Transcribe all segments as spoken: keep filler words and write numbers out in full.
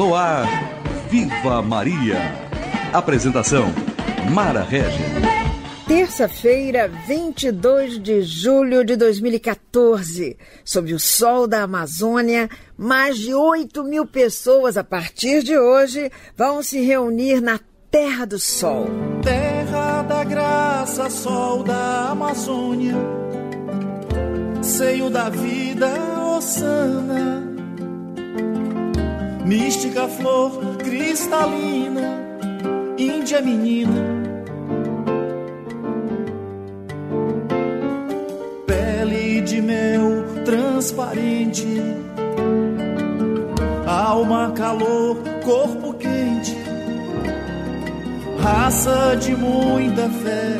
No ar, Viva Maria. Apresentação, Mara Regis. Terça-feira, vinte e dois de julho de dois mil e quatorze. Sob o sol da Amazônia, mais de oito mil pessoas a partir de hoje vão se reunir na Terra do Sol. Terra da graça, sol da Amazônia, seio da vida, Osana, mística flor cristalina, Índia menina, pele de mel transparente, alma calor, corpo quente, raça de muita fé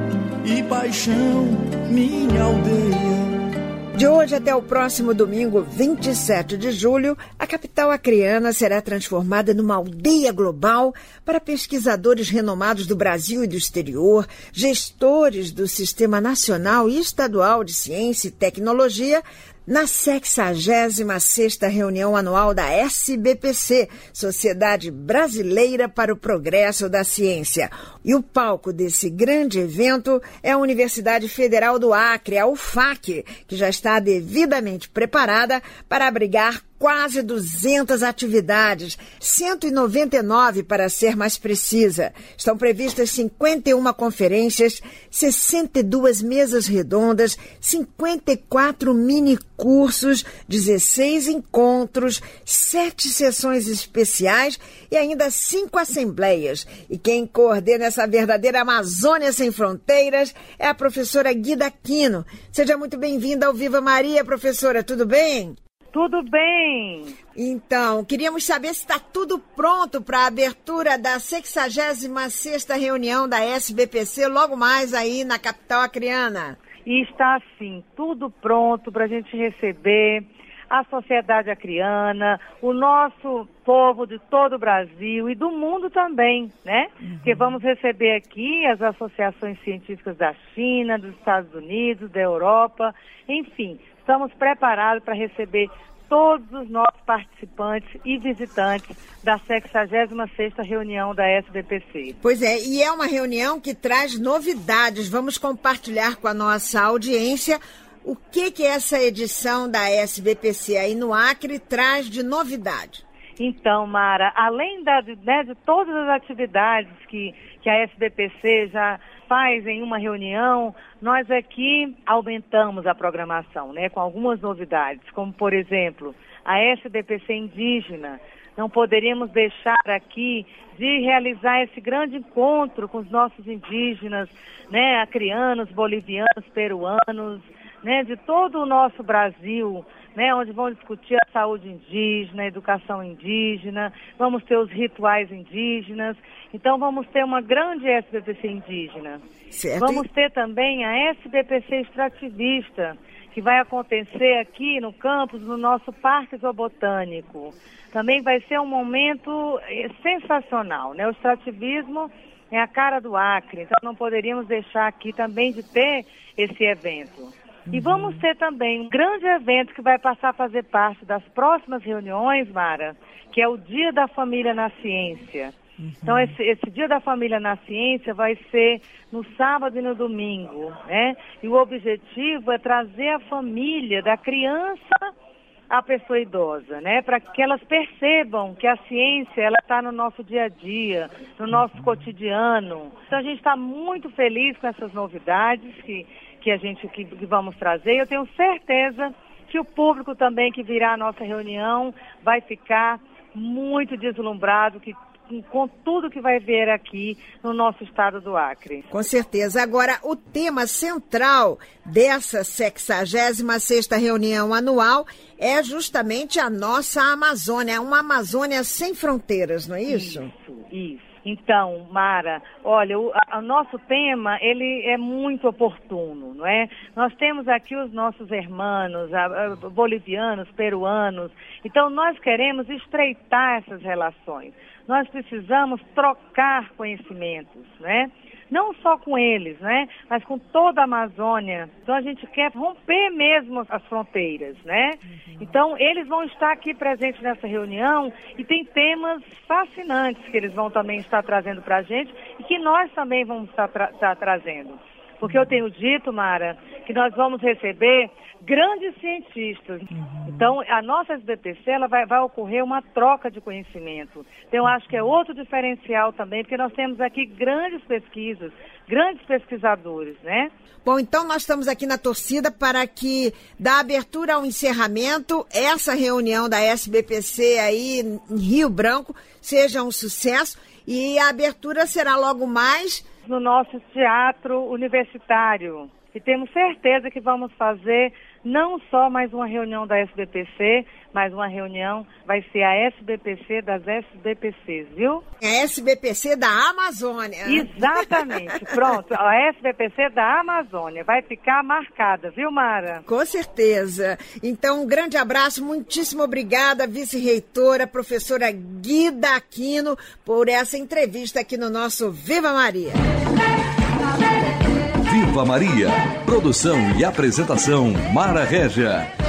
e paixão, minha aldeia. De hoje até o próximo domingo, vinte e sete de julho, a capital acreana será transformada numa aldeia global para pesquisadores renomados do Brasil e do exterior, gestores do Sistema Nacional e Estadual de Ciência e Tecnologia, na sexagésima sexta reunião anual da S B P C, Sociedade Brasileira para o Progresso da Ciência. E o palco desse grande evento é a Universidade Federal do Acre, a U F A C, que já está devidamente preparada para abrigar quase duzentas atividades, cento e noventa e nove para ser mais precisa. Estão previstas cinquenta e uma conferências, sessenta e duas mesas redondas, cinquenta e quatro mini cursos, dezesseis encontros, sete sessões especiais e ainda cinco assembleias. E quem coordena essa verdadeira Amazônia Sem Fronteiras é a professora Guida Aquino. Seja muito bem-vinda ao Viva Maria, professora, tudo bem? Tudo bem. Então, queríamos saber se está tudo pronto para a abertura da sexagésima sexta reunião da S B P C, logo mais aí na capital acreana. E está, sim, tudo pronto para a gente receber a sociedade acreana, o nosso povo de todo o Brasil e do mundo também, né? Uhum. Porque vamos receber aqui as associações científicas da China, dos Estados Unidos, da Europa, enfim. Estamos preparados para receber todos os nossos participantes e visitantes da sexagésima sexta reunião da S B P C. Pois é, e é uma reunião que traz novidades. Vamos compartilhar com a nossa audiência o que, que essa edição da S B P C aí no Acre traz de novidade. Então, Mara, além da, né, de todas as atividades que, que a S B P C já faz em uma reunião, nós aqui aumentamos a programação, né, com algumas novidades, como, por exemplo, a S B P C indígena. Não poderíamos deixar aqui de realizar esse grande encontro com os nossos indígenas, né, acreanos, bolivianos, peruanos, né, de todo o nosso Brasil, né, onde vão discutir a saúde indígena, a educação indígena, vamos ter os rituais indígenas. Então vamos ter uma grande S B P C indígena. Certo. Vamos ter também a S B P C extrativista, que vai acontecer aqui no campus, no nosso Parque Zoobotânico. Também vai ser um momento sensacional, né? O extrativismo é a cara do Acre, então não poderíamos deixar aqui também de ter esse evento. E vamos ter também um grande evento que vai passar a fazer parte das próximas reuniões, Mara, que é o Dia da Família na Ciência. Uhum. Então, esse, esse Dia da Família na Ciência vai ser no sábado e no domingo, né? E o objetivo é trazer a família da criança à pessoa idosa, né? Para que elas percebam que a ciência, ela está no nosso dia a dia, no nosso cotidiano. Então, a gente está muito feliz com essas novidades que... que a gente que, que vamos trazer. Eu tenho certeza que o público também que virá à nossa reunião vai ficar muito deslumbrado que, com tudo que vai ver aqui no nosso estado do Acre. Com certeza. Agora, o tema central dessa sexagésima sexta reunião anual é justamente a nossa Amazônia, uma Amazônia sem fronteiras, não é isso? Isso, isso. Então, Mara, olha, o a, a nosso tema, ele é muito oportuno, não é? Nós temos aqui os nossos irmãos, a, a, bolivianos, peruanos, então nós queremos estreitar essas relações. Nós precisamos trocar conhecimentos, né? não só com eles, né, mas com toda a Amazônia. Então a gente quer romper mesmo as fronteiras, né? Uhum. Então eles vão estar aqui presentes nessa reunião e tem temas fascinantes que eles vão também estar trazendo para a gente e que nós também vamos estar, tra- estar trazendo. Porque eu tenho dito, Mara, que nós vamos receber grandes cientistas. Uhum. Então, a nossa S B P C, ela vai, vai ocorrer uma troca de conhecimento. Então, eu acho que é outro diferencial também, porque nós temos aqui grandes pesquisas, grandes pesquisadores, né? Bom, então nós estamos aqui na torcida para que, da abertura ao encerramento, essa reunião da S B P C aí em Rio Branco seja um sucesso e a abertura será logo mais no nosso teatro universitário. E temos certeza que vamos fazer não só mais uma reunião da S B P C, mas uma reunião, vai ser a S B P C das S B P Cs, viu? A S B P C da Amazônia. Exatamente, pronto, a S B P C da Amazônia vai ficar marcada, viu, Mara? Com certeza. Então, um grande abraço, muitíssimo obrigada, vice-reitora, professora Guida Aquino, por essa entrevista aqui no nosso Viva Maria. Viva Maria. Produção e apresentação Mara Régia.